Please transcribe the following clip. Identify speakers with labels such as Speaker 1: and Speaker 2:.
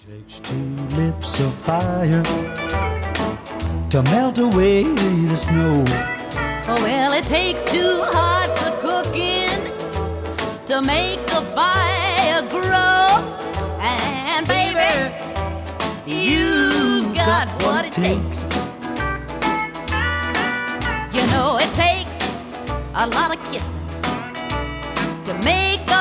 Speaker 1: Takes two lips of fire to melt away the snow.
Speaker 2: Oh, well, it takes two hearts a cooking to make the fire grow. And baby, you got what it takes. You know it takes a lot of kissing to make